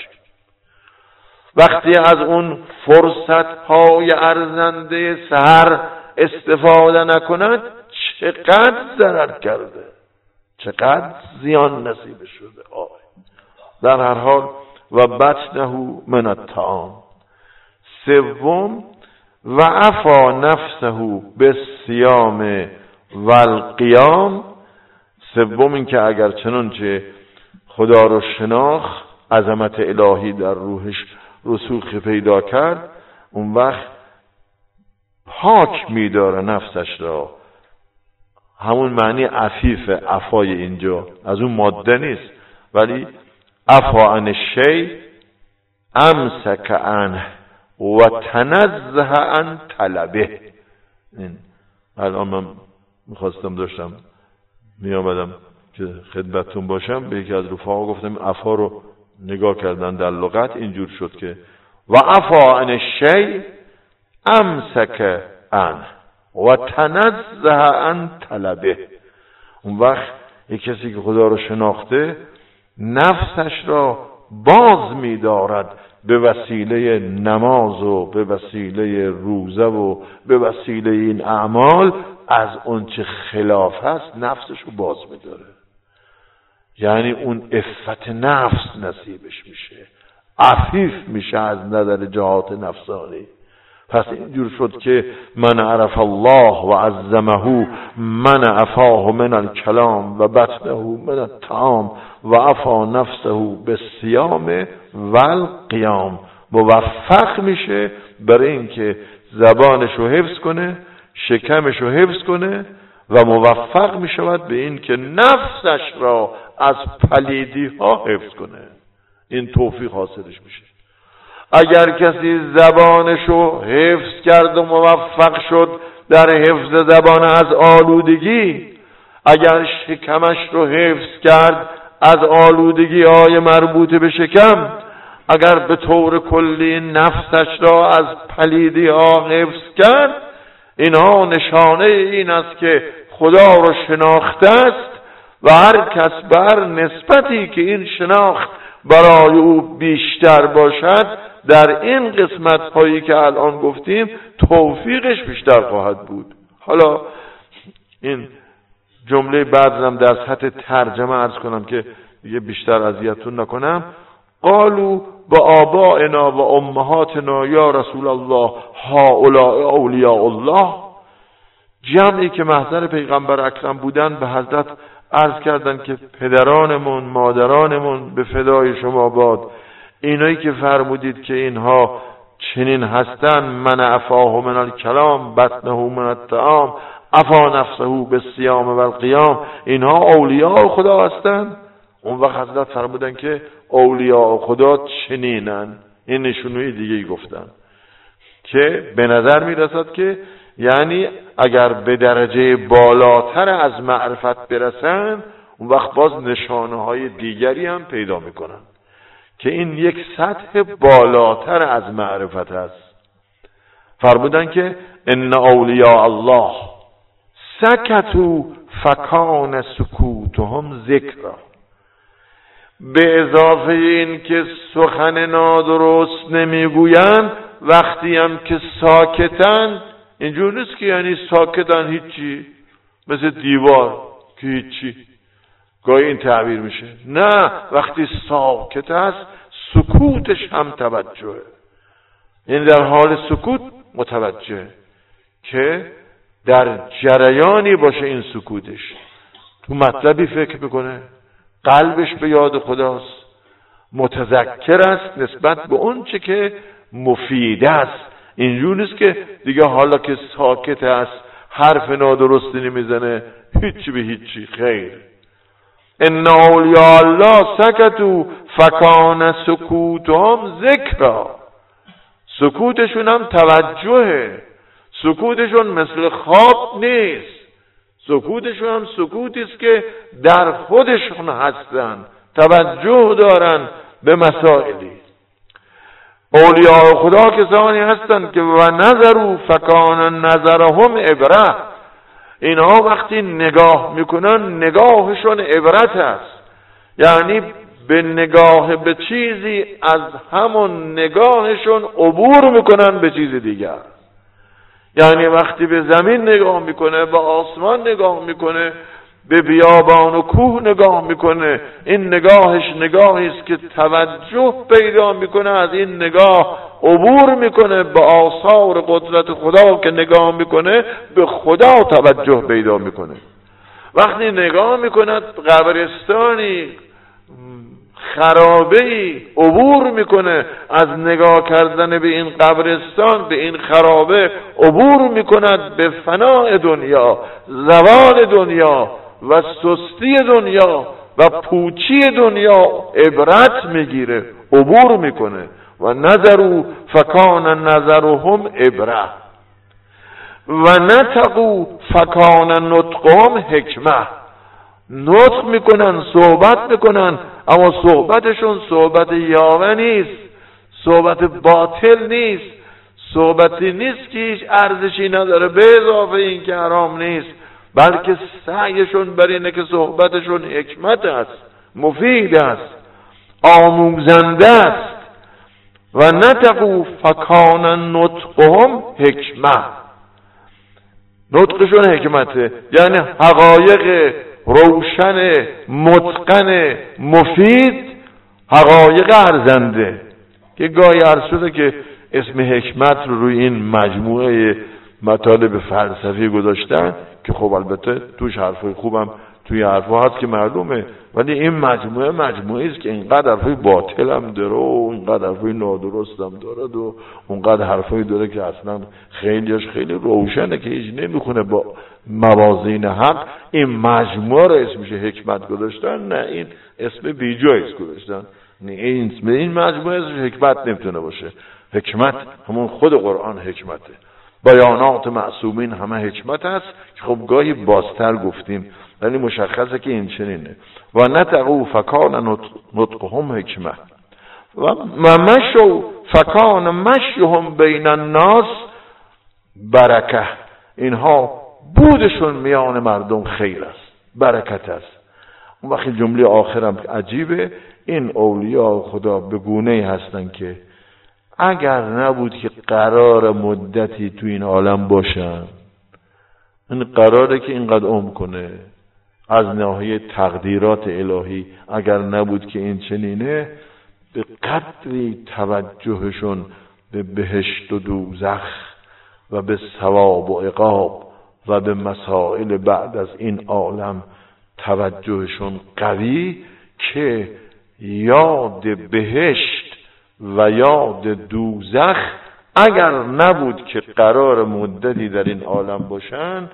وقتی از اون فرصت‌های ارزنده سحر استفاده نکند چقدر ضرر کرده، چقدر زیان نصیب شده. آه. در هر حال و بطنه من الطعام. سوم، و عفا نفسه بالصیام والقیام. سوم این که اگر چنانچه خدا رو شناخت، عظمت الهی در روحش رسوخ پیدا کرد، اون وقت پاک می‌داره نفسش را. همون معنی عفیف، عفای اینجا از اون ماده نیست، ولی عفا عن الشیء امسک عنه و تنزه عن طلبه. این الان من میخواستم داشتم میامدم که خدمتتون باشم، به یکی از رفقا گفتم عفا رو نگاه کردن در لغت اینجور شد که و عفا عن الشیء امسک عنه و تنزه عن طلبه. اون وقت یک کسی که خدا رو شناخته نفسش را باز می‌دارد به وسیله نماز و به وسیله روزه و به وسیله این اعمال از اون چه خلاف هست نفسش رو باز می‌داره. یعنی اون عفت نفس نصیبش میشه، عفیف میشه از نظر جهات نفسانی. پس اینجور شد که من عرف الله و عظمه من عفاه من الکلام و بطنه من الطعام و عفا نفسه بالصیام و القیام. موفق میشه برای اینکه زبانش رو حفظ کنه، شکمش رو حفظ کنه و موفق میشود به این که نفسش را از پلیدی ها حفظ کنه. این توفیق حاصلش میشه. اگر کسی زبانشو حفظ کرد و موفق شد در حفظ زبان از آلودگی، اگر شکمش رو حفظ کرد از آلودگی های مربوط به شکم، اگر به طور کلی نفسش را از پلیدی ها حفظ کرد، اینها نشانه این است که خدا رو شناخته است و هر کس بر نسبتی که این شناخت برای او بیشتر باشد در این قسمت هایی که الان گفتیم توفیقش بیشتر خواهد بود. حالا این جمله بعدم در سطح ترجمه عرض کنم که دیگه بیشتر اذیتتون نکنم. قالوا با آبائنا و امهاتنا یا رسول الله هؤلاء اولیاء الله. جمعی که محضر پیغمبر اکرم بودن به حضرت عرض کردن که پدرانمون مادرانمون به فدای شما باد، اینایی که فرمودید که اینها چنین هستن، من عفاه من الکلام بطنه من الطعام عفا نفسه بالصیام و القیام، اینها اولیاء خدا هستن. اون وقت حضرت فرمودن که اولیاء خدا چنینن. این نشونوی دیگه گفتن که به نظر میرسد که یعنی اگر به درجه بالاتر از معرفت برسن اون وقت باز نشانه های دیگری هم پیدا میکنن که این یک سطح بالاتر از معرفت است. فرمودن که ان اولیاء الله سکتوا فکان سکوتهم ذکرا. به اضافه این که سخن نادرست نمیگویند، وقتی هم که ساکتن اینجور نیست که یعنی ساکتن هیچی، مثل دیوار که هیچی، گاهی این تعبیر میشه. نه، وقتی ساکت است سکوتش هم توجهه، یعنی در حال سکوت متوجه که در جریانی باشه این سکوتش، تو مطلبی فکر بکنه، قلبش به یاد خداست، متذکر است نسبت به اون چه که مفید است. اینجور نیست که دیگه حالا که ساکت است حرف نادرستی نمیزنه، هیچی به هیچی. خیر. ان اولیاء الله سکتوا فکان سکوتهم ذکرا. سکوتشون هم توجهه، سکوتشون مثل خواب نیست، سکوتشون هم سکوتی است که در خودشون هستن، توجه دارن به مسائلی. اولیاء خدا کسانی هستند که و نظروا فکان نظرهم عبره. اینها وقتی نگاه میکنن نگاهشون عبرت است، یعنی به نگاه به چیزی از همون نگاهشون عبور میکنن به چیز دیگر. یعنی وقتی به زمین نگاه میکنه، به آسمان نگاه میکنه، به بیابان و کوه نگاه میکنه، این نگاهش نگاهی است که توجه پیدا میکنه، از این نگاه عبور میکنه به آثار قدرت خدا که نگاه میکنه، به خدا توجه پیدا میکنه. وقتی نگاه میکند قبرستانی خرابه‌ای عبور میکنه، از نگاه کردن به این قبرستان، به این خرابه عبور میکند به فناء دنیا، زوال دنیا و سستی دنیا و پوچی دنیا عبرت میگیره، عبور میکنه. و نظروا فکان نظرهم عبره. و نطقوا فکان نطقهم حکمه. نطق میکنن، صحبت میکنن، اما صحبتشون صحبت یاوه نیست، صحبت باطل نیست، صحبتی نیست که هیچ ارزشی نداره به اضافه این که حرام نیست، بلکه سعیشون بر اینه که صحبتشون حکمت است، مفید است، آموزنده است. و نطقوا فکان نطقهم حکمه. نطقشون حکمته، یعنی حقایق روشن، متقن، مفید، حقایق ارزنده. که گاهی عرض شده که اسم حکمت رو روی این مجموعه مطالب فلسفی گذاشتن که خب البته توش حرفای خوبم توی حرفا هست که معلومه، ولی این مجموعه مجموعه است که اینقدر حرفای باطل هم داره و اینقدر حرفای نادرست هم داره و اونقدر حرفای داره که اصلا خیلیش خیلی روشنه که هیچ نمیخونه با موازین حق. این مجموعه رو اسمش حکمت گذاشتن، نه این اسم بیجایز گذاشتن. نه این اسم این مجموعه اسمش حکمت نمیتونه باشه. حکمت همون خود قرآن حکمته. بیانات معصومین همه حکمت است که خب گاهی بازتر گفتیم، ولی مشخصه که این چنینه. و نطقوا فکان نطقهم حکمه و مشوا فکان مشیهم بین الناس برکه. اینها بودشون میان مردم خیر است، برکت است. اون وقتی جمله آخرم عجیبه، این اولیاء خدا به گونه‌ای هستن که اگر نبود که قرار مدتی تو این عالم باشن، این قراره که اینقدر عمر کنه از ناحیه تقدیرات الهی، اگر نبود که این چنینه، به قدری توجهشون به بهشت و دوزخ و به ثواب و عقاب و به مسائل بعد از این عالم توجهشون قوی که یاد بهشت و یاد دوزخ اگر نبود که قرار مدتی در این عالم باشن،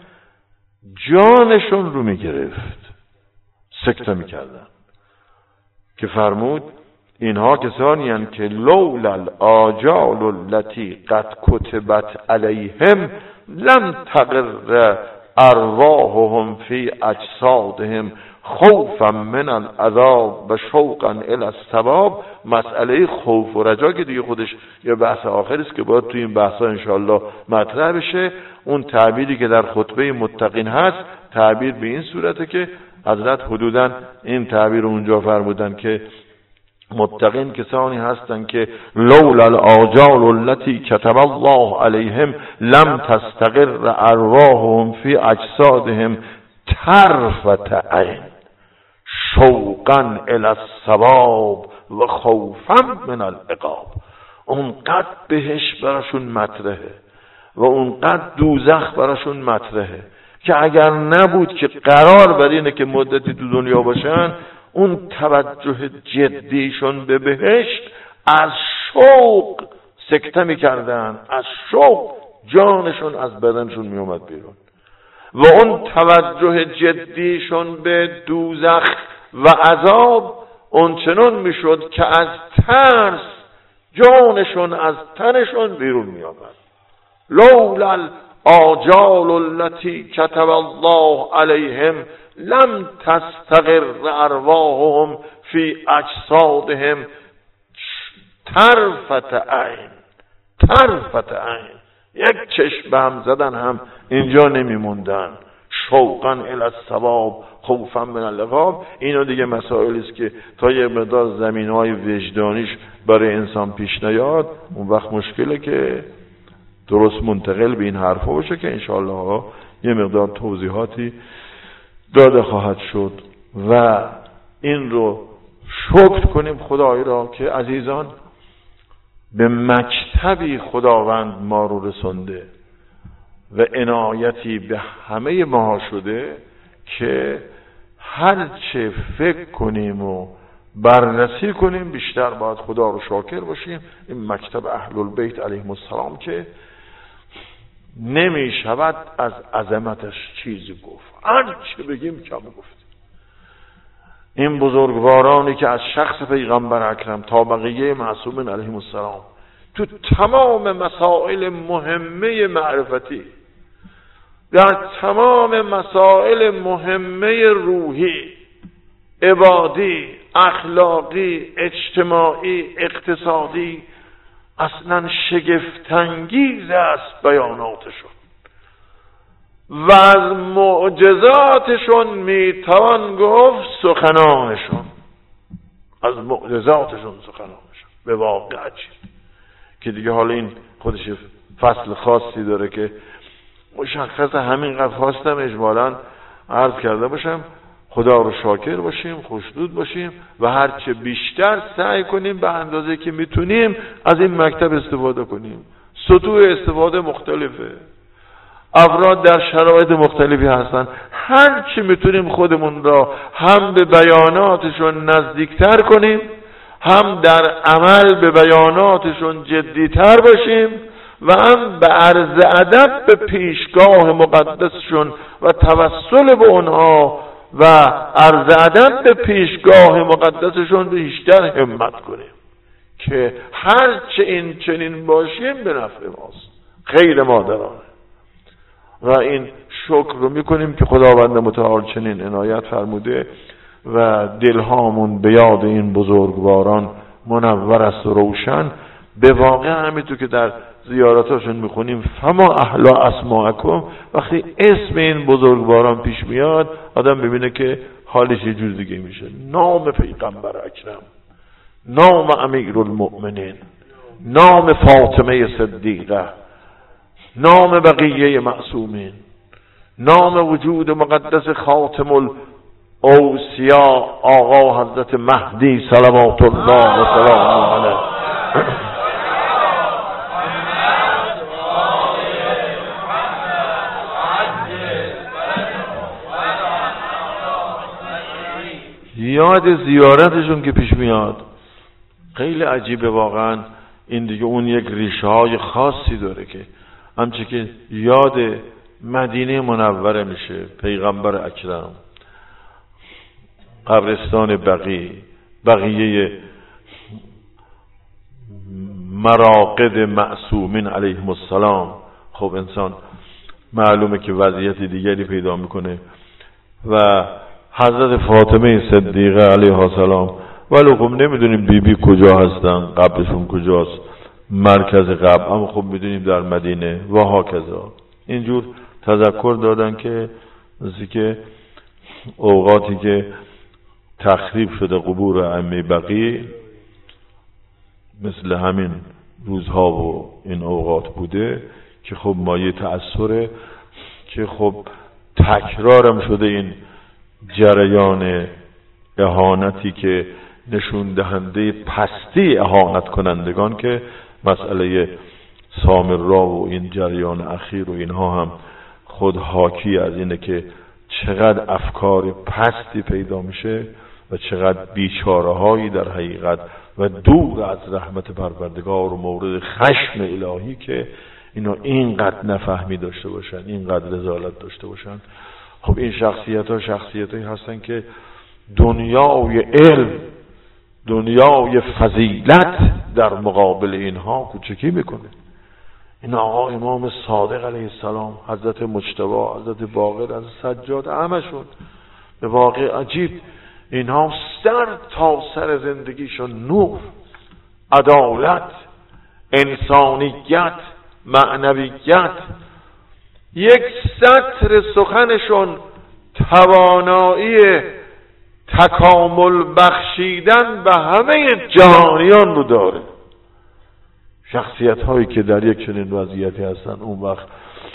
جانشون رو میگرفت، سکته میکردن. که فرمود اینها کسانی هستند که لولا الاجال التي قد كتبت علیهم لم تقر ارواحهم فی اجسادهم خوفا من العذاب و شوقا الی الثواب. مسئله خوف و رجا که دیگه خودش یه بحث آخری است که باید توی این بحثا انشاءالله مطرح بشه. اون تعبیری که در خطبه متقین هست، تعبیر به این صورته که حضرت حدوداً این تعبیر اونجا فرمودن که متقین کسانی هستند که لولا الاجال التي كتب الله عليهم لم تستقر ارواحهم في اجسادهم طرفة عین شوقا الى الثواب و خوفا من العقاب. اونقدر بهش براشون مطرحه و اونقدر دوزخ براشون مطرحه که اگر نبود که قرار بر اینه که مدتی تو دنیا باشن، اون توجه جدیشون به بهشت از شوق سکته میکردن، از شوق جانشون از بدنشون میومد بیرون. و اون توجه جدیشون به دوزخ و عذاب اون چنون میشد که از ترس جانشون از تنشون بیرون میآمد. لولا الاجال التي كتب الله عليهم لم تستقر ارواحهم في اجسادهم طرفة عین طرفة عین یک چشم به هم زدن هم اینجا نمیموندن. شوقا الی الثواب خوفا من العقاب. اینو دیگه مسائلی است که تا یه مقدار زمینهای وجدانیش برای انسان پیش نیاد، اون وقت مشکله که درست منتقل به این حرفا باشه که انشاءالله یه مقدار توضیحاتی داده خواهد شد. و این رو شکر کنیم خدای را که عزیزان به مکتبی خداوند ما رو رسونده و عنایتی به همه ما شده که هر چه فکر کنیم و بررسی کنیم بیشتر باید خدا رو شاکر باشیم. این مکتب اهل البیت علیهم السلام که نمی شود از عظمتش چیزی گفت، هر چه بگیم کم گفت. این بزرگوارانی که از شخص پیغمبر اکرم تا بقیه معصومین علیهم السلام تو تمام مسائل مهمه معرفتی در تمام مسائل مهمه روحی، عبادی، اخلاقی، اجتماعی، اقتصادی اصلا شگفت‌انگیز است بیاناتشون و از معجزاتشون میتوان گفت سخنانشون، از معجزاتشون سخنانشون به واقع عجیب که دیگه حالا این خودش فصل خاصی داره که مشخص همینقدر خواستم اجمالاً عرض کرده باشم. خدا رو شاکر باشیم، خوشنود باشیم و هرچه بیشتر سعی کنیم به اندازه که میتونیم از این مکتب استفاده کنیم. سطوح استفاده مختلفه، افراد در شرایط مختلفی هستن، هرچی میتونیم خودمون را هم به بیاناتشون نزدیکتر کنیم، هم در عمل به بیاناتشون جدیتر باشیم و هم به عرض ادب به پیشگاه مقدسشون و توسل به اونها و عرض ادب به پیشگاه مقدسشون بیشتر همت کنیم که هرچه این چنین باشیم به نفع ماست، خیر مادرانه. و این شکر رو میکنیم که خداوند متعال چنین عنایت فرموده و دلهامون به یاد این بزرگواران منور است و روشن. به واقع همینطور که در زیارتاشون میخونیم فما احلا اسماءکم، وقتی اسم این بزرگواران پیش میاد آدم ببینه که حالش یه جور دیگه میشه. نام پیغمبر اکرم، نام امیرالمؤمنین، نام فاطمه صدیقه، نام بقیه معصومین، نام وجود مقدس خاتم الاوصیا آقا حضرت مهدی صلوات الله و سلامه علیه. یاد زیارتشون که پیش میاد خیلی عجیبه واقعا. این دیگه اون یک ریشه های خاصی داره که همچه که یاد مدینه منوره میشه، پیغمبر اکرم، قبرستان بقیع، بقیه مراقد معصومین علیهم السلام. خب انسان معلومه که وضعیت دیگری پیدا میکنه و حضرت فاطمه صدیقه علیها السلام، ولی خب نمیدونیم بی بی کجا هستن، قبرشون کجاست، مرکز قبر، اما خب میدونیم در مدینه و هاکذا. اینجور تذکر دادن که مثل که اوقاتی که تخریب شده قبور ائمه بقیع مثل همین روزها و این اوقات بوده که خب مایه تأثره که خب تکرارم شده این جریان اهانتی که نشون دهنده پستی اهانت کنندگان که مسئله سامرا و این جریان اخیر و اینها هم خود حاکی از اینه که چقدر افکار پستی پیدا میشه و چقدر بیچاره هایی در حقیقت و دور از رحمت پروردگار و مورد خشم الهی که اینا اینقدر نفهمی داشته باشن، اینقدر رذالت داشته باشن. خب این شخصیت ها شخصیت هایی هستن که دنیای علم، دنیای فضیلت در مقابل اینها کوچکی میکنه. این آقا امام صادق علیه السلام، حضرت مجتبی، حضرت باقر، حضرت سجاد، همشون به واقع عجیب، اینها سر تا سر زندگیشون نور، عدالت، انسانیت، معنویت. یک سطر سخنشون توانایی تکامل بخشیدن به همه جهانیان رو داره. شخصیت هایی که در یک چنین وضعیتی هستن اون وقت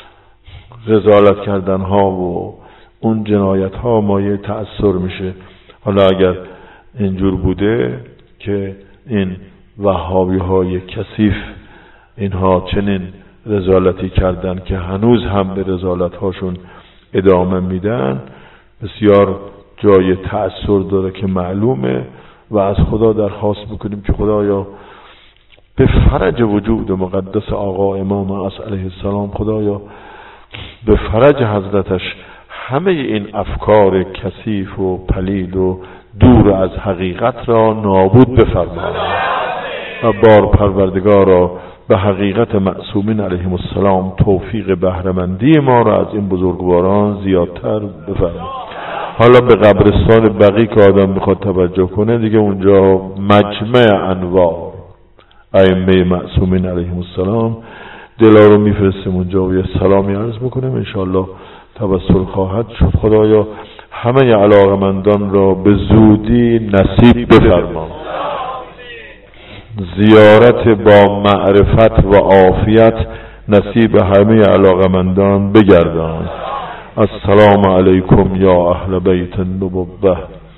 رذالت کردن ها و اون جنایت ها مایه تأثیر میشه. حالا اگر اینجور بوده که این وهابی های کثیف اینها چنین رذالتی کردن که هنوز هم به رذالت هاشون ادامه میدن، بسیار جای تأثیر داره که معلومه و از خدا درخواست میکنیم که خدایا به فرج وجود مقدس آقا امام عصر علیه السلام، خدایا به فرج حضرتش همه این افکار کثیف و پلید و دور از حقیقت را نابود بفرما و بار پروردگارا به حقیقت معصومین علیهم السلام توفیق بهره‌مندی ما را از این بزرگواران زیادتر بفرمایید. حالا به قبرستان بقیع که آدم میخواد توجه کنه دیگه اونجا مجمع انوار ائمه معصومین علیهم السلام، دلا رو میفرستیم اونجا و یه سلامی عرض میکنیم، انشاءالله توسل خواهد شد. خدایا همه علاقمندان را به زودی نصیب بفرما، زیارت با معرفت و عافیت نصیب همه علاقمندان بگردان. السلام علیکم یا اهل بیت النبوة.